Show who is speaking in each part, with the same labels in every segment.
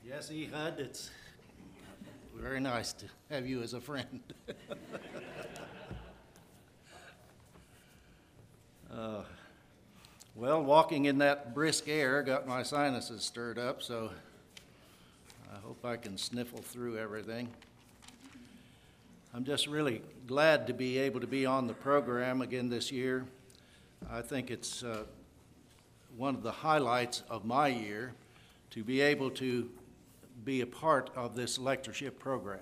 Speaker 1: Yes, Ehud, it's very nice to have you as a friend. Well, walking in that brisk air got my sinuses stirred up, so I hope I can sniffle through everything. I'm just really glad to be able to be on the program again this year. I think it's one of the highlights of my year to be able to be a part of this lectureship program.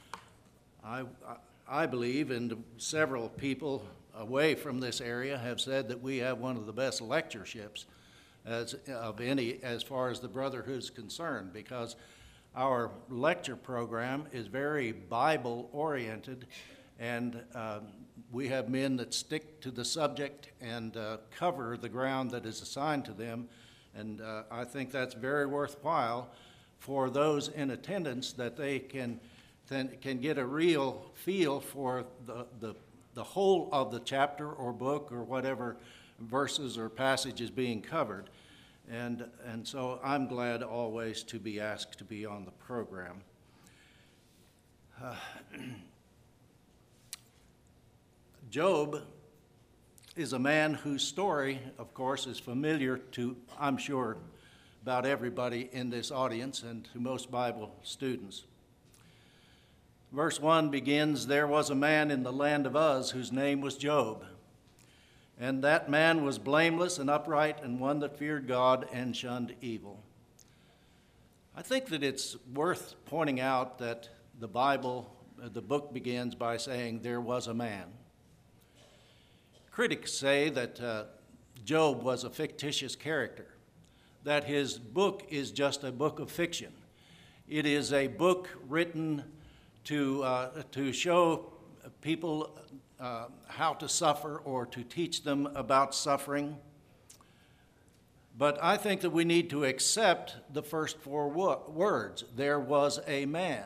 Speaker 1: I believe, and several people away from this area have said that we have one of the best lectureships as far as the Brotherhood is concerned, because our lecture program is very Bible oriented, and we have men that stick to the subject and cover the ground that is assigned to them, and I think that's very worthwhile for those in attendance, that they can get a real feel for the whole of the chapter or book or whatever verses or passages being covered. And so I'm glad always to be asked to be on the program. Job is a man whose story, of course, is familiar to, I'm sure, about everybody in this audience and to most Bible students. Verse 1 begins, "There was a man in the land of Uz whose name was Job. And that man was blameless and upright and one that feared God and shunned evil." I think that it's worth pointing out that the book begins by saying, "There was a man." Critics say that Job was a fictitious character, that his book is just a book of fiction. It is a book written to show people how to suffer or to teach them about suffering. But I think that we need to accept the first four words, "There was a man."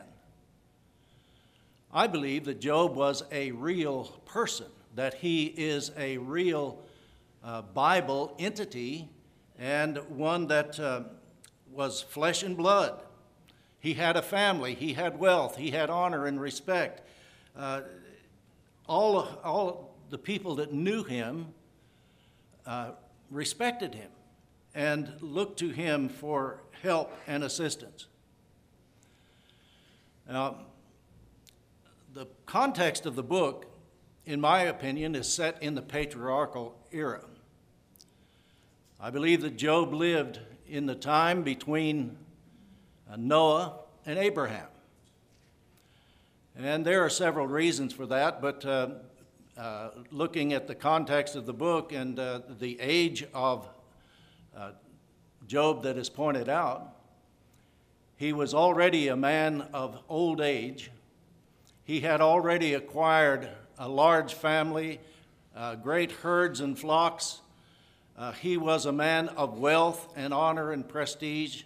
Speaker 1: I believe that Job was a real person, that he is a real Bible entity, and one that was flesh and blood. He had a family, he had wealth, he had honor and respect. All the people that knew him respected him and looked to him for help and assistance. Now, the context of the book, in my opinion, is set in the patriarchal era. I believe that Job lived in the time between Noah and Abraham. And there are several reasons for that, but looking at the context of the book and the age of Job that is pointed out, he was already a man of old age. He had already acquired a large family, great herds and flocks. He was a man of wealth and honor and prestige.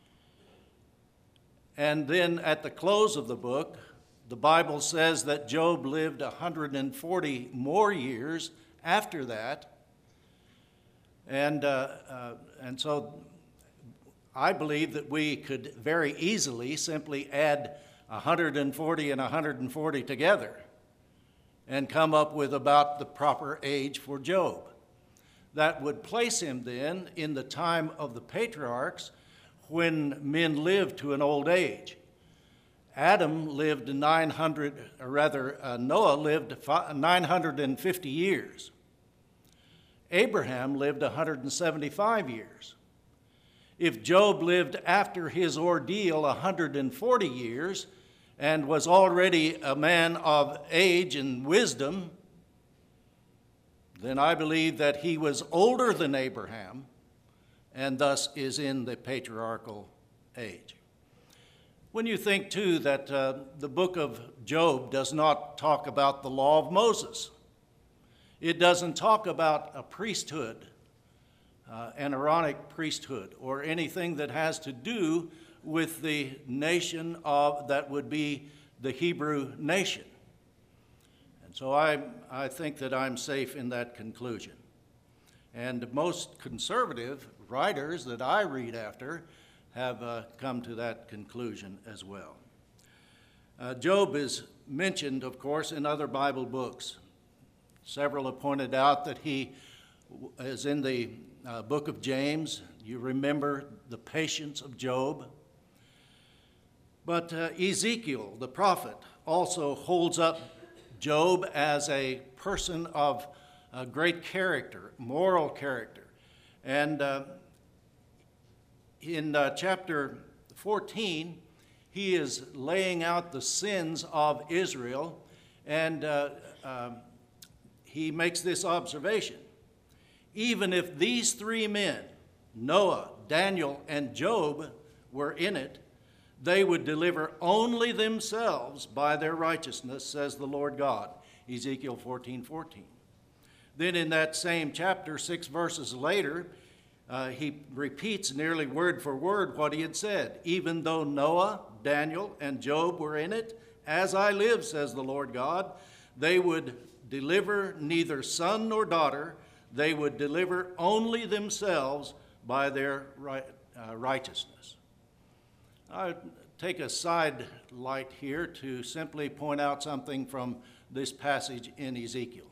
Speaker 1: And then at the close of the book, the Bible says that Job lived 140 more years after that. And so I believe that we could very easily simply add 140 and 140 together and come up with about the proper age for Job. That would place him then in the time of the patriarchs, when men lived to an old age. Noah lived 950 years. Abraham lived 175 years. If Job lived after his ordeal 140 years and was already a man of age and wisdom, then I believe that he was older than Abraham, and thus is in the patriarchal age. When you think, too, that the book of Job does not talk about the law of Moses, it doesn't talk about a priesthood, an Aaronic priesthood, or anything that has to do with the nation that would be the Hebrew nation. And so I think that I'm safe in that conclusion. And most conservative writers that I read after have come to that conclusion as well. Job is mentioned, of course, in other Bible books. Several have pointed out that he is in the book of James. You remember the patience of Job. But Ezekiel, the prophet, also holds up Job as a person of great character, moral character. And in chapter 14, he is laying out the sins of Israel, and he makes this observation. Even if these three men, Noah, Daniel, and Job, were in it, they would deliver only themselves by their righteousness, says the Lord God. Ezekiel 14:14. Then in that same chapter, 6 verses later, he repeats nearly word for word what he had said. Even though Noah, Daniel, and Job were in it, as I live, says the Lord God, they would deliver neither son nor daughter. They would deliver only themselves by their righteousness. I take a side light here to simply point out something from this passage in Ezekiel.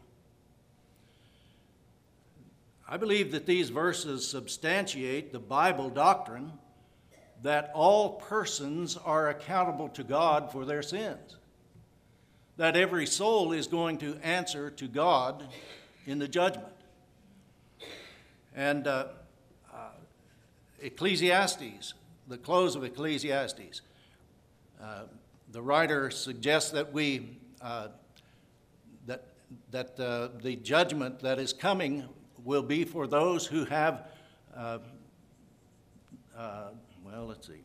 Speaker 1: I believe that these verses substantiate the Bible doctrine that all persons are accountable to God for their sins, that every soul is going to answer to God in the judgment. And Ecclesiastes, the close of Ecclesiastes, the writer suggests that the judgment that is coming will be for those who have, let's see.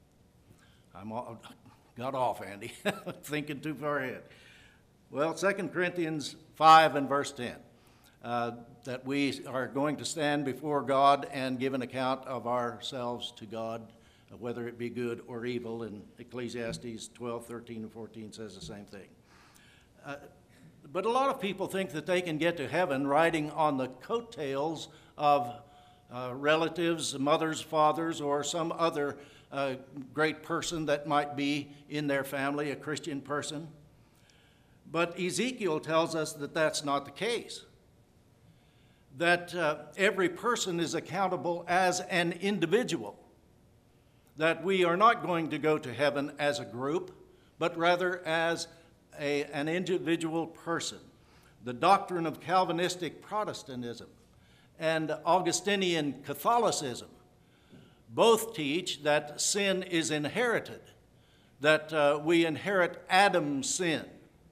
Speaker 1: Got off, Andy. Thinking too far ahead. Well, 2 Corinthians 5 and verse 10. That we are going to stand before God and give an account of ourselves to God, whether it be good or evil, and Ecclesiastes 12, 13, and 14 says the same thing. But a lot of people think that they can get to heaven riding on the coattails of relatives, mothers, fathers, or some other great person that might be in their family, a Christian person. But Ezekiel tells us that that's not the case. That every person is accountable as an individual. That we are not going to go to heaven as a group, but rather as an individual person. The doctrine of Calvinistic Protestantism and Augustinian Catholicism both teach that sin is inherited, that we inherit Adam's sin.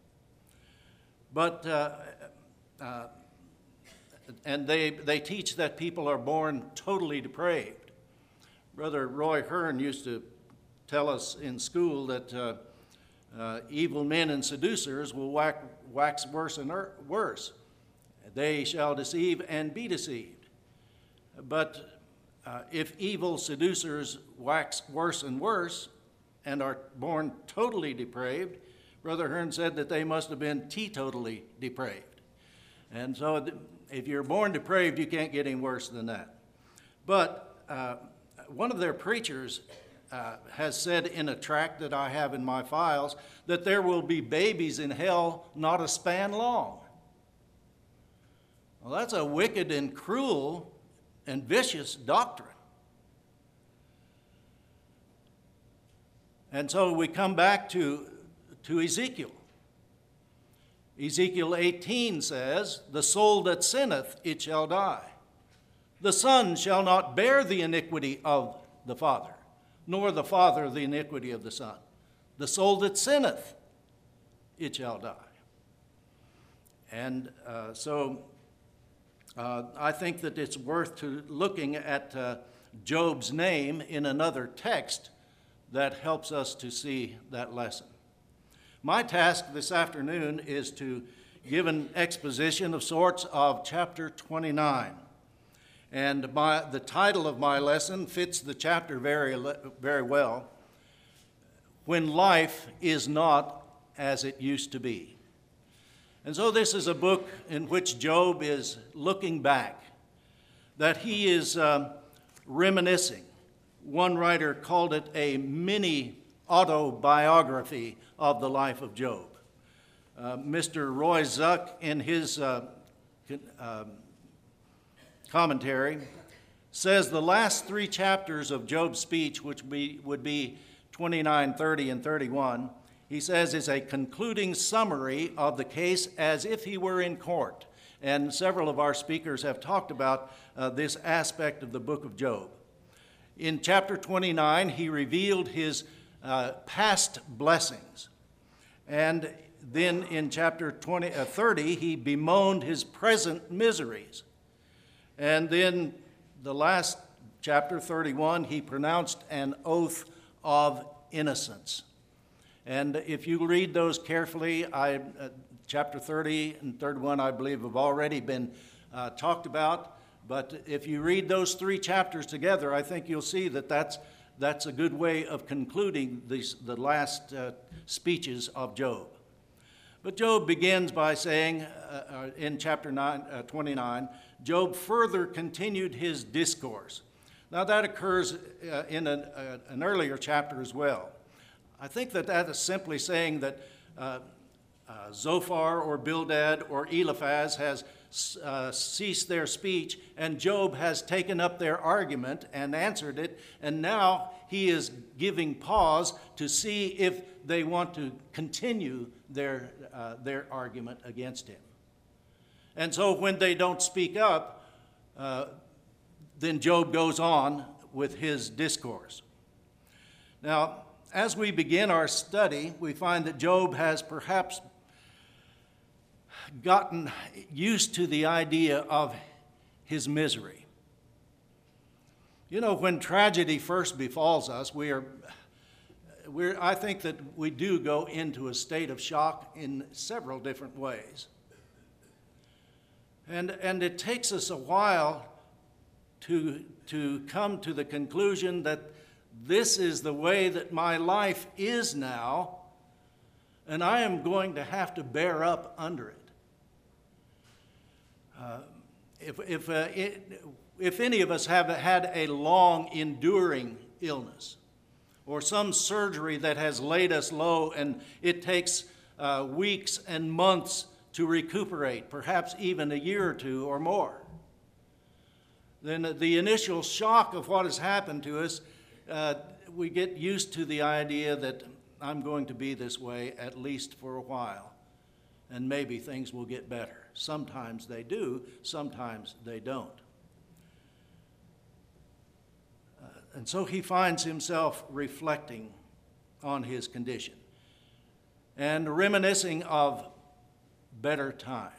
Speaker 1: But and they teach that people are born totally depraved. Brother Roy Hearn used to tell us in school that evil men and seducers will wax worse and worse. They shall deceive and be deceived. But if evil seducers wax worse and worse and are born totally depraved, Brother Hearn said that they must have been teetotally depraved. And so if you're born depraved, you can't get any worse than that. But one of their preachers has said in a tract that I have in my files that there will be babies in hell not a span long. Well, that's a wicked and cruel and vicious doctrine. And so we come back to Ezekiel. Ezekiel 18 says, "The soul that sinneth, it shall die. The son shall not bear the iniquity of the father, nor the father the iniquity of the son. The soul that sinneth, it shall die." And so I think that it's worth looking at Job's name in another text that helps us to see that lesson. My task this afternoon is to give an exposition of sorts of chapter 29. And the title of my lesson fits the chapter very well. When Life is Not as It Used to Be. And so this is a book in which Job is looking back, that he is reminiscing, One writer called it a mini autobiography of the life of Job. Mr. Roy Zuck, in his commentary, says the last three chapters of Job's speech, which would be 29, 30, and 31, he says is a concluding summary of the case as if he were in court. And several of our speakers have talked about this aspect of the book of Job. In chapter 29, he revealed his past blessings. And then in chapter 30, he bemoaned his present miseries. And then the last chapter, 31, he pronounced an oath of innocence. And if you read those carefully, chapter 30 and 31, I believe, have already been talked about. But if you read those three chapters together, I think you'll see that that's a good way of concluding the last speeches of Job. But Job begins by saying, in chapter 29, Job further continued his discourse. Now that occurs in an earlier chapter as well. I think that is simply saying that Zophar or Bildad or Eliphaz has ceased their speech, and Job has taken up their argument and answered it, and now he is giving pause to see if they want to continue their argument against him. And so when they don't speak up, then Job goes on with his discourse. Now, as we begin our study, we find that Job has perhaps gotten used to the idea of his misery. You know, when tragedy first befalls us, I think that we do go into a state of shock in several different ways. And it takes us a while to come to the conclusion that this is the way that my life is now, and I am going to have to bear up under it. If any of us have had a long enduring illness or some surgery that has laid us low and it takes weeks and months to recuperate, perhaps even a year or two or more, then the initial shock of what has happened to us, we get used to the idea that I'm going to be this way at least for a while, and maybe things will get better. Sometimes they do, sometimes they don't. And so he finds himself reflecting on his condition and reminiscing of better times.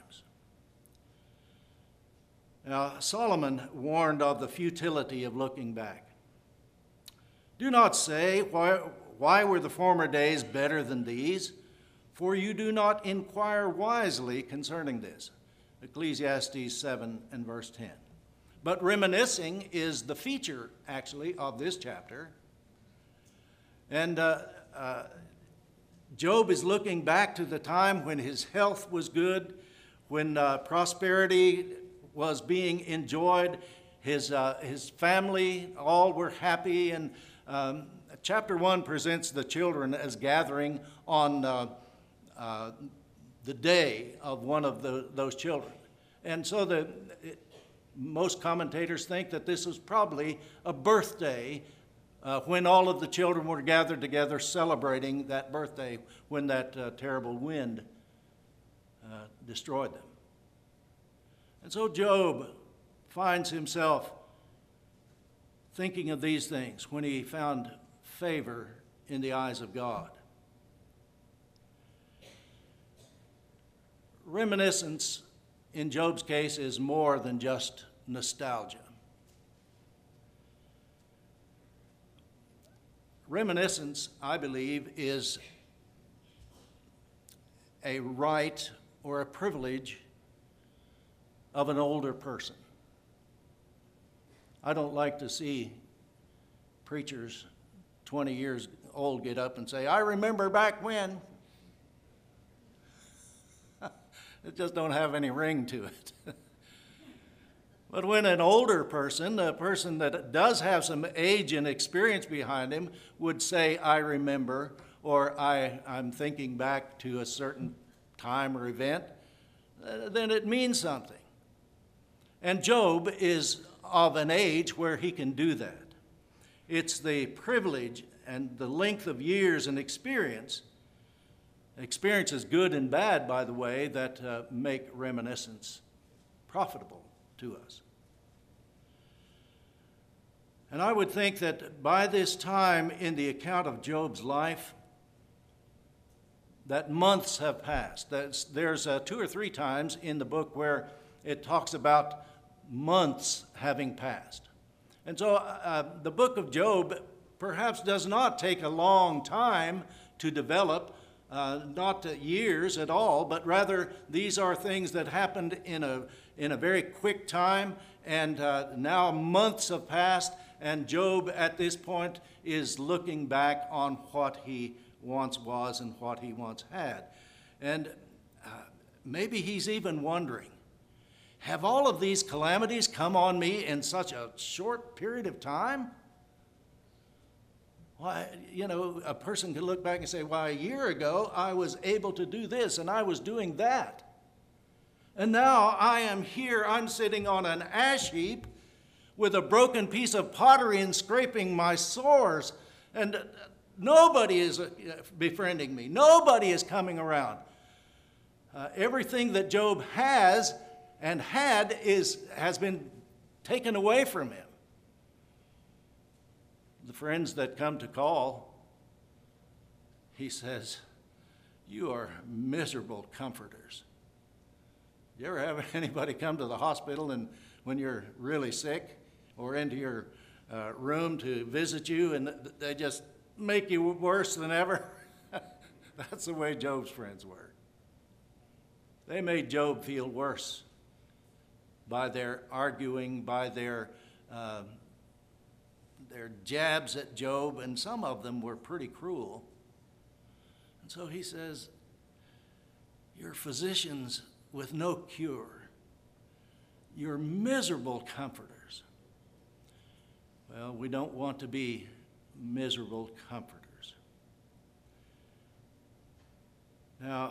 Speaker 1: Now, Solomon warned of the futility of looking back. Do not say, why were the former days better than these? For you do not inquire wisely concerning this. Ecclesiastes 7 and verse 10. But reminiscing is the feature, actually, of this chapter. And Job is looking back to the time when his health was good, when prosperity was being enjoyed, his family, all were happy, and chapter 1 presents the children as gathering on the day of one of those children. And so most commentators think that this was probably a birthday when all of the children were gathered together celebrating that birthday when that terrible wind destroyed them. And so Job finds himself thinking of these things when he found favor in the eyes of God. Reminiscence, in Job's case, is more than just nostalgia. Reminiscence, I believe, is a right or a privilege of an older person. I don't like to see preachers 20 years old get up and say, I remember back when. It just don't have any ring to it. But when an older person, a person that does have some age and experience behind him, would say, I remember, or I'm thinking back to a certain time or event, then it means something. And Job is of an age where he can do that. It's the privilege and the length of years and experience is good and bad, by the way, that make reminiscence profitable to us. And I would think that by this time in the account of Job's life, that months have passed. There's 2 or 3 times in the book where it talks about months having passed. And so the book of Job perhaps does not take a long time to develop, not years at all, but rather these are things that happened in a very quick time, and now months have passed, and Job at this point is looking back on what he once was and what he once had. And maybe he's even wondering, have all of these calamities come on me in such a short period of time? Why, a person could look back and say, why, a year ago I was able to do this and I was doing that. And now I am here, I'm sitting on an ash heap with a broken piece of pottery and scraping my sores. And nobody is befriending me. Nobody is coming around. Everything that Job has and had has been taken away from him. The friends that come to call, he says, you are miserable comforters. You ever have anybody come to the hospital and when you're really sick, or into your room to visit you, and they just make you worse than ever? That's the way Job's friends were. They made Job feel worse by their arguing, by their jabs at Job, and some of them were pretty cruel. And so he says, you're physicians with no cure. You're miserable comforters. Well, we don't want to be miserable comforters. Now,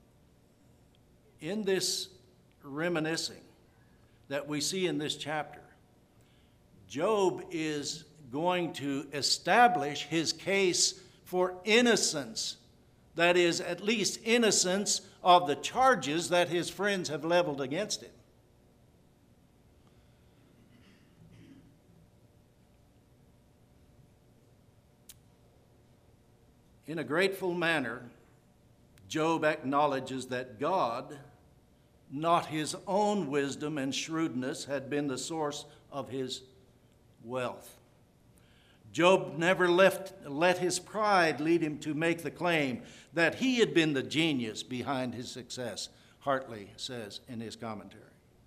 Speaker 1: in this reminiscing that we see in this chapter, Job is going to establish his case for innocence, that is, at least innocence of the charges that his friends have leveled against him. In a grateful manner, Job acknowledges that God, not his own wisdom and shrewdness, had been the source of his wealth. Job never let his pride lead him to make the claim that he had been the genius behind his success, Hartley says in his commentary.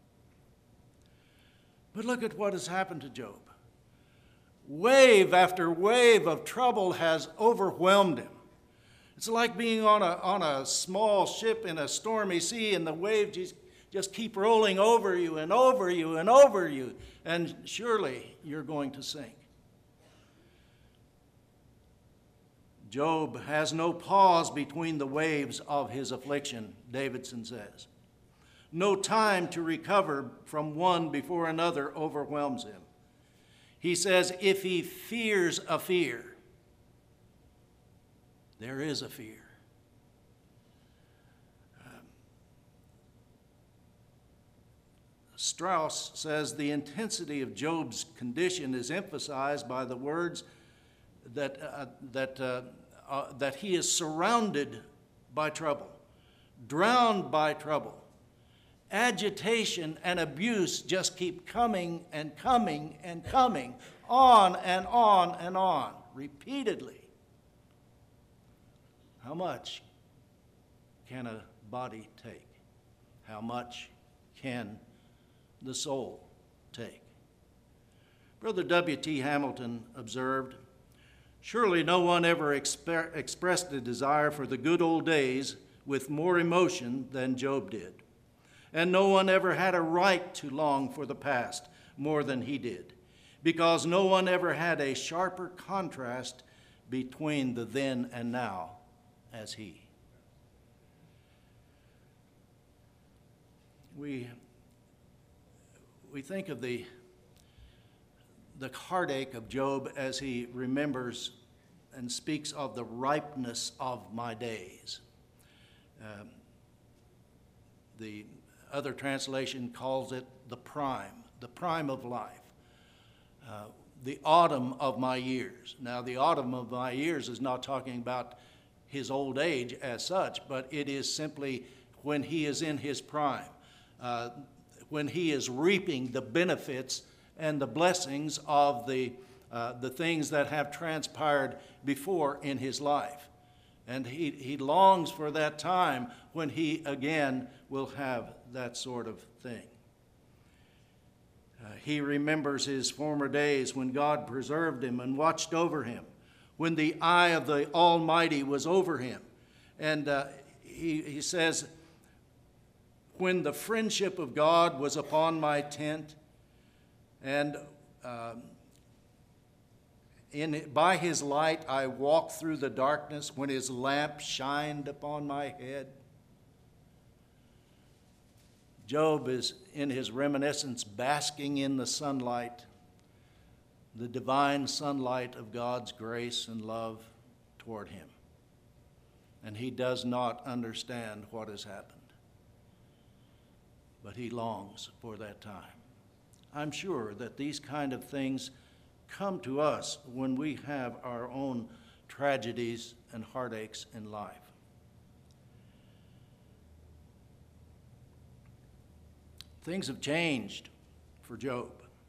Speaker 1: But look at what has happened to Job. Wave after wave of trouble has overwhelmed him. It's like being on a small ship in a stormy sea, and the waves just keep rolling over you and over you and over you, and surely you're going to sink. Job has no pause between the waves of his affliction, Davidson says. No time to recover from one before another overwhelms him. He says, if he fears a fear, there is a fear. Strauss says the intensity of Job's condition is emphasized by the words that he is surrounded by trouble, drowned by trouble. Agitation and abuse just keep coming and coming and coming, on and on and on, repeatedly. How much can a body take? How much can the soul take? Brother W.T. Hamilton observed, surely no one ever expressed a desire for the good old days with more emotion than Job did. And no one ever had a right to long for the past more than he did, because no one ever had a sharper contrast between the then and now as he. We think of the heartache of Job as he remembers and speaks of the ripeness of my days. The other translation calls it the prime of life, the autumn of my years. Now, the autumn of my years is not talking about his old age as such, but it is simply when he is in his prime, when he is reaping the benefits and the blessings of the things that have transpired before in his life. And he longs for that time when he again will have that sort of thing. He remembers his former days when God preserved him and watched over him, when the eye of the Almighty was over him. And he says, when the friendship of God was upon my tent, and by his light I walked through the darkness, when his lamp shined upon my head. Job is in his reminiscence basking in the sunlight, the divine sunlight of God's grace and love toward him. And he does not understand what has happened, but he longs for that time. I'm sure that these kind of things come to us when we have our own tragedies and heartaches in life. Things have changed for Job.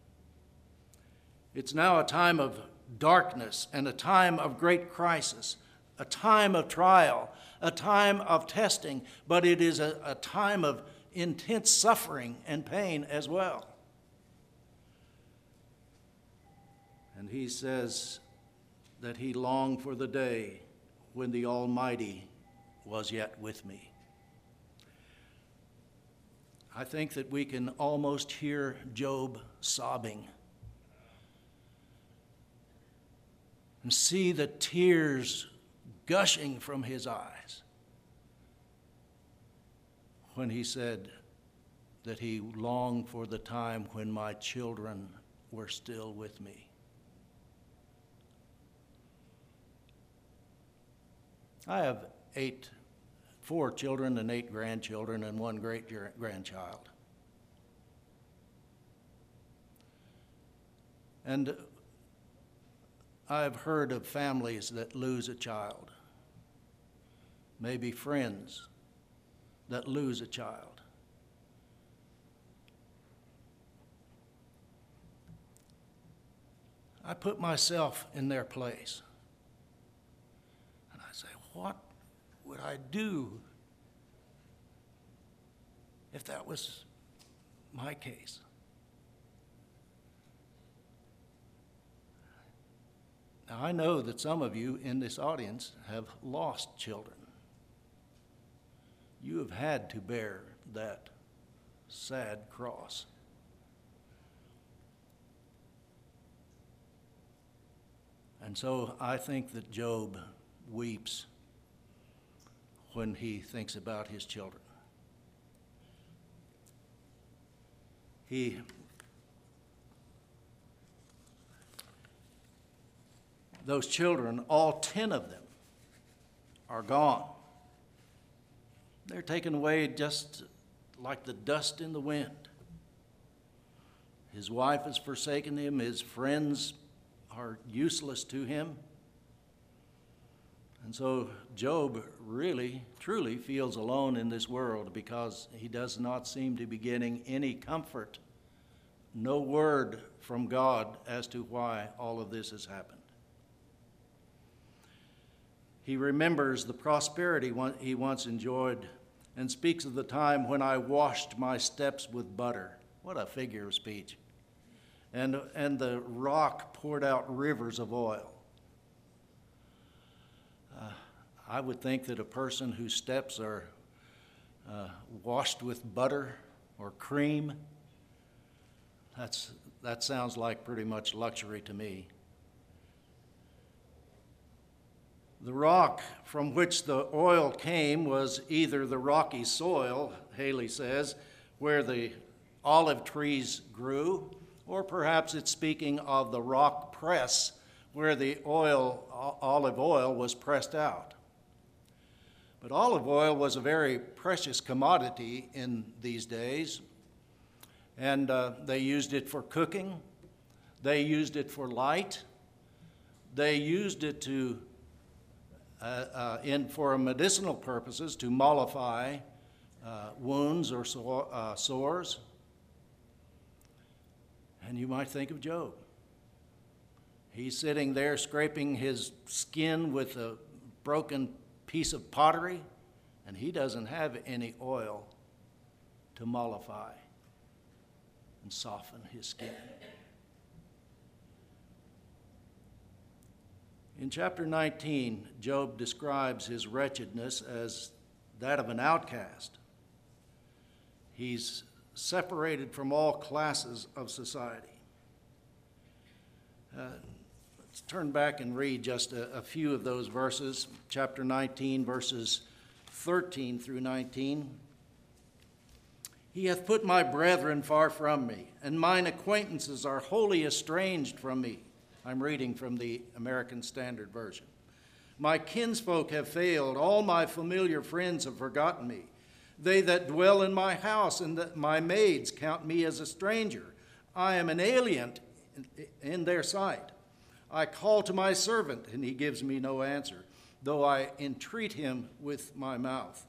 Speaker 1: It's now a time of darkness and a time of great crisis, a time of trial, a time of testing, but it is a time of intense suffering and pain as well. And he says that he longed for the day when the Almighty was yet with me. I think that we can almost hear Job sobbing and see the tears gushing from his eyes when he said that he longed for the time when my children were still with me. I have 4 children and 8 grandchildren and 1 great-grandchild. And I've heard of families that lose a child, maybe friends that lose a child. I put myself in their place. And I say, what would I do if that was my case? Now, I know that some of you in this audience have lost children. You have had to bear that sad cross. And so I think that Job weeps when he thinks about his children. Those children, all 10 of them, are gone. They're taken away just like the dust in the wind. His wife has forsaken him. His friends are useless to him. And so Job really, truly feels alone in this world because he does not seem to be getting any comfort, no word from God as to why all of this has happened. He remembers the prosperity he once enjoyed and speaks of the time when I washed my steps with butter. What a figure of speech. And the rock poured out rivers of oil. I would think that a person whose steps are washed with butter or cream. That sounds like pretty much luxury to me. The rock from which the oil came was either the rocky soil, Haley says, where the olive trees grew, or perhaps it's speaking of the rock press where the olive oil was pressed out. But olive oil was a very precious commodity in these days, and they used it for cooking, they used it for light, they used it for medicinal purposes to mollify wounds or sores. And you might think of Job. He's sitting there scraping his skin with a broken piece of pottery, and he doesn't have any oil to mollify and soften his skin. In chapter 19, Job describes his wretchedness as that of an outcast. He's separated from all classes of society. Let's turn back and read just a few of those verses. Chapter 19, verses 13 through 19. He hath put my brethren far from me, and mine acquaintances are wholly estranged from me. I'm reading from the American Standard Version. My kinsfolk have failed, all my familiar friends have forgotten me. They that dwell in my house and my maids count me as a stranger. I am an alien in their sight. I call to my servant, and he gives me no answer, though I entreat him with my mouth.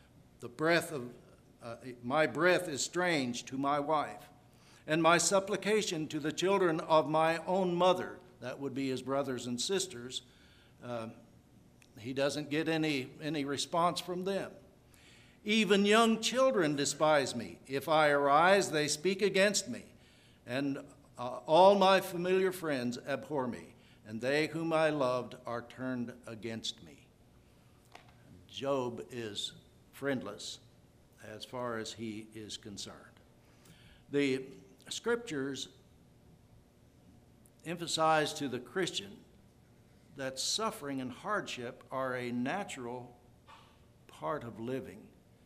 Speaker 1: My breath is strange to my wife, and my supplication to the children of my own mother, that would be his brothers and sisters, he doesn't get any response from them. Even young children despise me. If I arise, they speak against me, and all my familiar friends abhor me, and they whom I loved are turned against me. Job is friendless as far as he is concerned. The scriptures emphasize to the Christian that suffering and hardship are a natural part of living.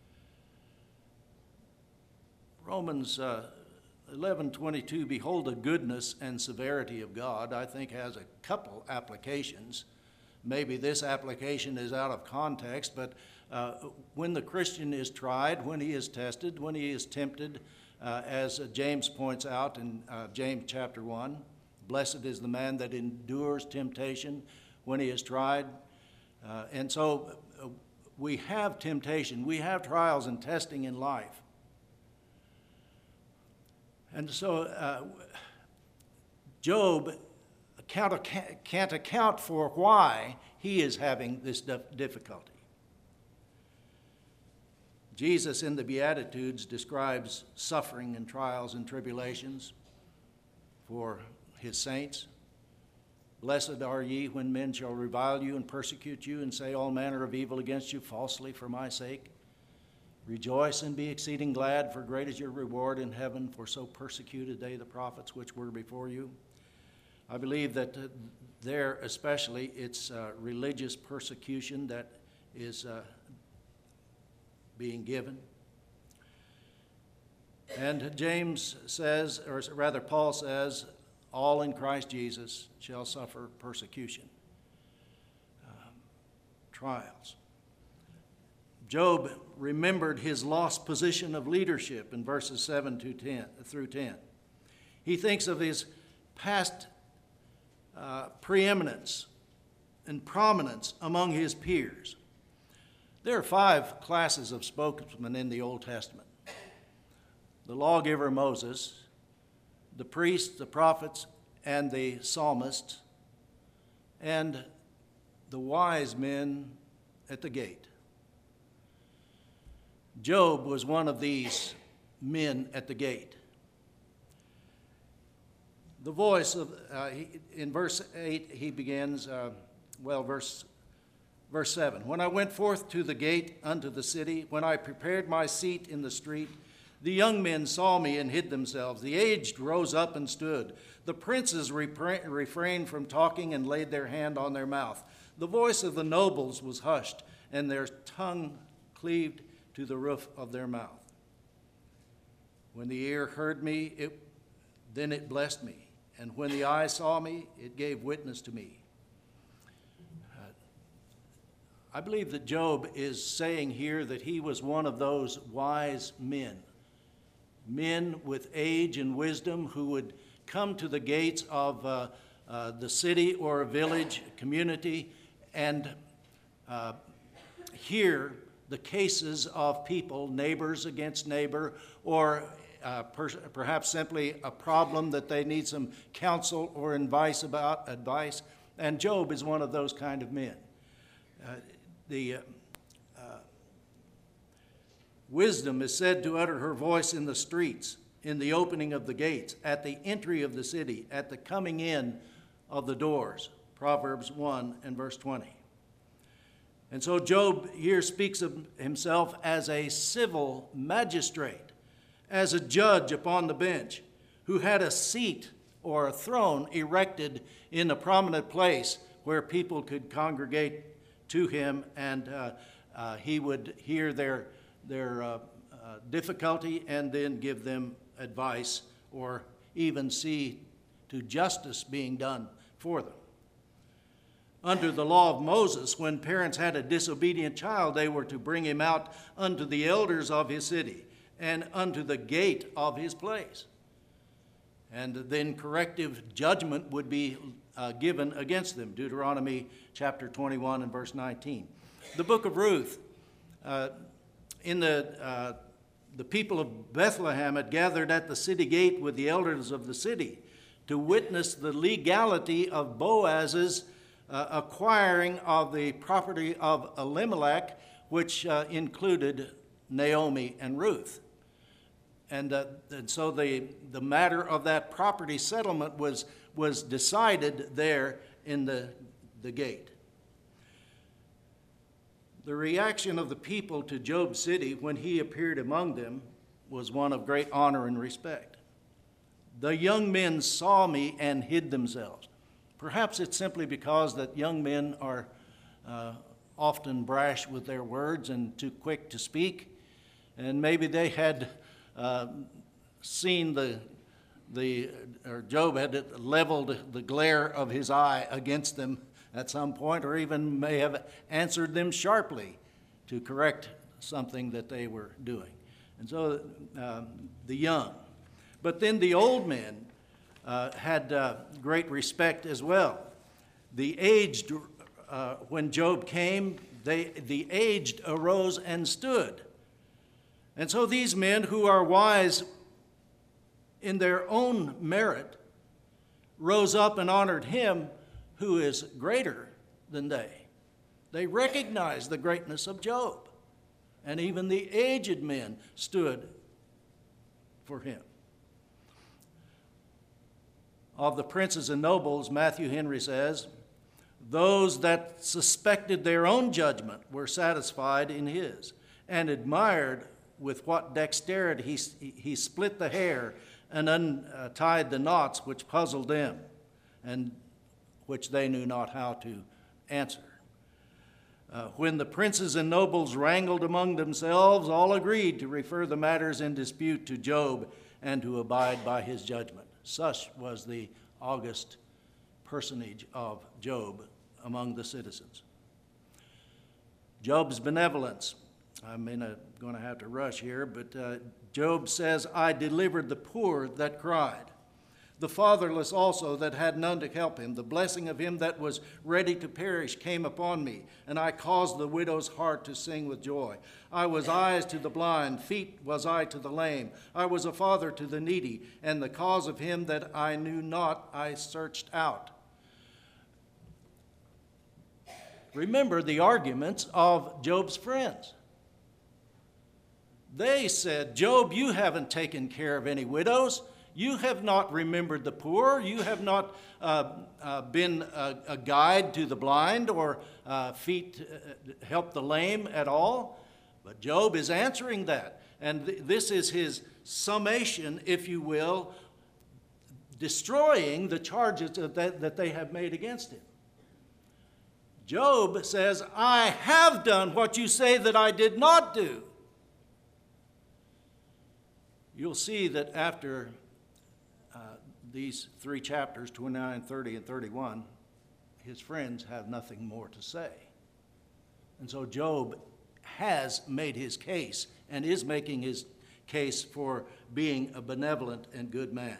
Speaker 1: Romans 11:22, behold the goodness and severity of God, I think has a couple applications. Maybe this application is out of context, but when the Christian is tried, when he is tested, when he is tempted, as James points out in James chapter 1, blessed is the man that endures temptation when he is tried. And so we have temptation, we have trials and testing in life. And so Job can't account for why he is having this difficulty. Jesus in the Beatitudes describes suffering and trials and tribulations for his saints. Blessed are ye when men shall revile you and persecute you and say all manner of evil against you falsely for my sake. Rejoice and be exceeding glad, for great is your reward in heaven, for so persecuted they the prophets which were before you. I believe that there especially it's religious persecution that is being given. And James says, or rather Paul says, all in Christ Jesus shall suffer persecution, trials. Job remembered his lost position of leadership in verses 7 through 10. He thinks of his past preeminence and prominence among his peers. There are 5 classes of spokesmen in the Old Testament: the lawgiver Moses, the priests, the prophets, and the psalmists, and the wise men at the gate. Job was one of these men at the gate. The voice of, in verse 8, he begins, verse 7. When I went forth to the gate unto the city, when I prepared my seat in the street, The young men saw me and hid themselves. The aged rose up and stood. The princes refrained from talking and laid their hand on their mouth. The voice of the nobles was hushed, and their tongue cleaved to the roof of their mouth. When the ear heard me, then it blessed me. And when the eye saw me, it gave witness to me. I believe that Job is saying here that he was one of those wise men with age and wisdom who would come to the gates of the city or a village community and hear the cases of people, neighbors against neighbor, or perhaps simply a problem that they need some counsel or advice about. And Job is one of those kind of men. Wisdom is said to utter her voice in the streets, in the opening of the gates, at the entry of the city, at the coming in of the doors. Proverbs 1 and verse 20. And so Job here speaks of himself as a civil magistrate, as a judge upon the bench, who had a seat or a throne erected in a prominent place where people could congregate to him, and he would hear their difficulty and then give them advice or even see to justice being done for them. Under the law of Moses, when parents had a disobedient child, they were to bring him out unto the elders of his city and unto the gate of his place. And then corrective judgment would be given against them. Deuteronomy chapter 21 and verse 19. The book of Ruth, in the people of Bethlehem had gathered at the city gate with the elders of the city to witness the legality of Boaz's acquiring of the property of Elimelech, which included Naomi and Ruth. And so the matter of that property settlement was decided there in the gate. The reaction of the people to Job's city when he appeared among them was one of great honor and respect. The young men saw me and hid themselves. Perhaps it's simply because that young men are often brash with their words and too quick to speak, and maybe they had seen or Job had leveled the glare of his eye against them at some point, or even may have answered them sharply to correct something that they were doing. And so the young. But then the old men had great respect as well. The aged, when Job came, the aged arose and stood. And so these men who are wise in their own merit rose up and honored him who is greater than they. They recognized the greatness of Job, and even the aged men stood for him. Of the princes and nobles, Matthew Henry says, those that suspected their own judgment were satisfied in his, and admired with what dexterity he split the hair and untied the knots which puzzled them, and which they knew not how to answer. When the princes and nobles wrangled among themselves, all agreed to refer the matters in dispute to Job and to abide by his judgment. Such was the august personage of Job among the citizens. Job's benevolence. I'm going to have to rush here, but Job says, I delivered the poor that cried, the fatherless also that had none to help him. The blessing of him that was ready to perish came upon me, and I caused the widow's heart to sing with joy. I was eyes to the blind, feet was I to the lame. I was a father to the needy, and the cause of him that I knew not I searched out. Remember the arguments of Job's friends. They said, Job, you haven't taken care of any widows. You have not remembered the poor. You have not been a guide to the blind or feet help the lame at all. But Job is answering that. And this is his summation, if you will, destroying the charges that they have made against him. Job says, I have done what you say that I did not do. You'll see that after these 3 chapters, 29, 30, and 31, his friends have nothing more to say. And so Job has made his case and is making his case for being a benevolent and good man.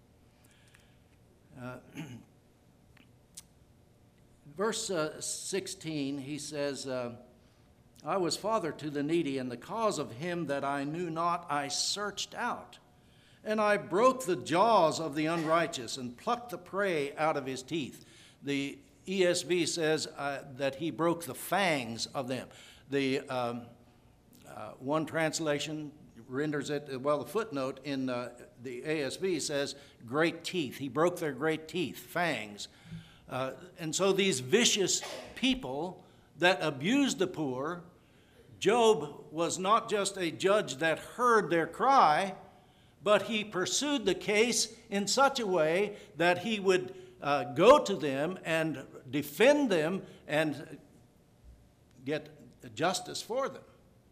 Speaker 1: Verse 16, he says, I was father to the needy, and the cause of him that I knew not I searched out. And I broke the jaws of the unrighteous and plucked the prey out of his teeth. The ESV says that he broke the fangs of them. The one translation renders it, well, the footnote in the ASV says great teeth. He broke their great teeth, fangs. And so these vicious people that abused the poor, Job was not just a judge that heard their cry, but he pursued the case in such a way that he would go to them and defend them and get justice for them.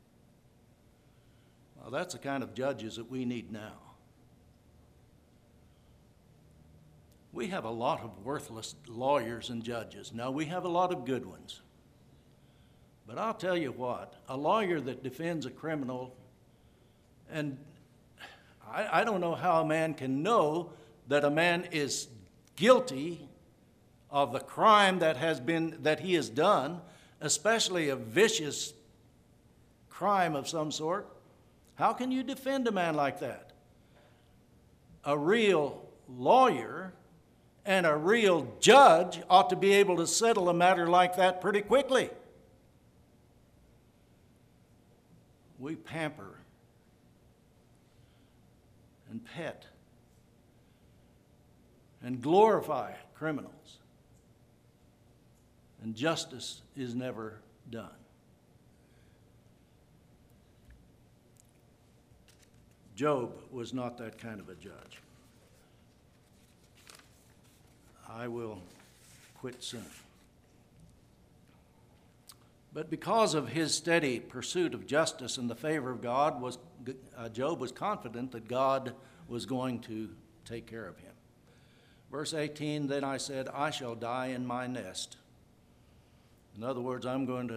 Speaker 1: Well, that's the kind of judges that we need now. We have a lot of worthless lawyers and judges. Now, we have a lot of good ones. But I'll tell you what, a lawyer that defends a criminal, and I don't know how a man can know that a man is guilty of the crime that he has done, especially a vicious crime of some sort. How can you defend a man like that? A real lawyer and a real judge ought to be able to settle a matter like that pretty quickly. We pamper and pet and glorify criminals, and justice is never done. Job was not that kind of a judge. I will quit soon. But because of his steady pursuit of justice and the favor of God, Job was confident that God was going to take care of him. Verse 18, then I said, I shall die in my nest. In other words,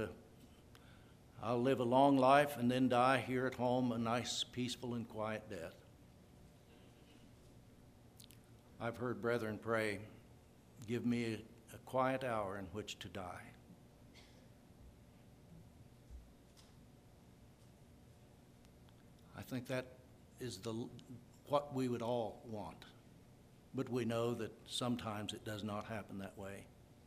Speaker 1: I'll live a long life and then die here at home, a nice, peaceful, and quiet death. I've heard brethren pray, give me a quiet hour in which to die. I think that is what we would all want. But we know that sometimes it does not happen that way.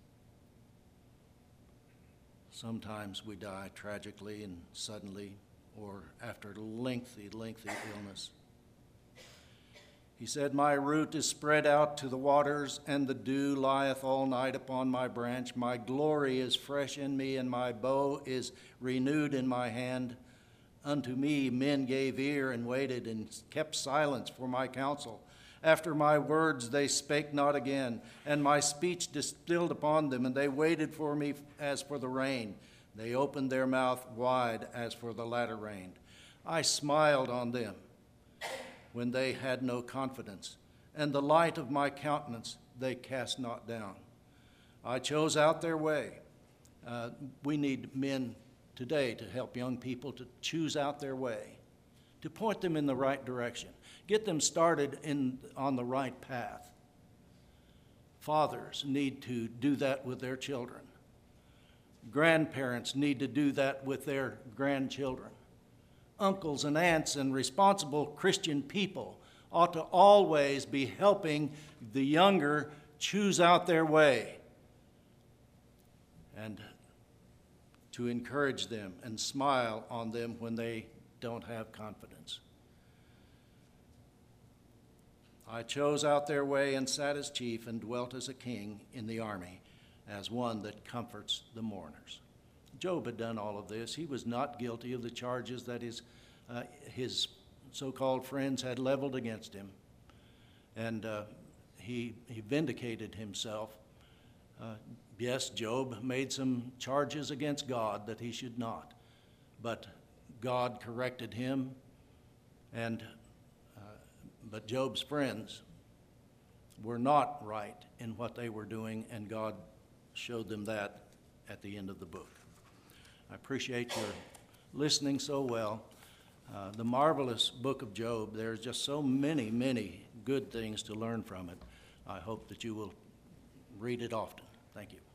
Speaker 1: Sometimes we die tragically and suddenly, or after lengthy illness. He said, my root is spread out to the waters, and the dew lieth all night upon my branch. My glory is fresh in me, and my bow is renewed in my hand. Unto me men gave ear and waited and kept silence for my counsel. After my words they spake not again, and my speech distilled upon them, and they waited for me as for the rain. They opened their mouth wide as for the latter rain. I smiled on them when they had no confidence, and the light of my countenance they cast not down. I chose out their way. We need men today to help young people to choose out their way, to point them in the right direction, get them started on the right path. Fathers need to do that with their children. Grandparents need to do that with their grandchildren. Uncles and aunts and responsible Christian people ought to always be helping the younger choose out their way and to encourage them and smile on them when they don't have confidence. I chose out their way and sat as chief and dwelt as a king in the army, as one that comforts the mourners. Job had done all of this. He was not guilty of the charges that his so-called friends had leveled against him. And he vindicated himself. Yes, Job made some charges against God that he should not, but God corrected him, but Job's friends were not right in what they were doing, and God showed them that at the end of the book. I appreciate your listening so well. The marvelous book of Job, there's just so many, many good things to learn from it. I hope that you will read it often. Thank you.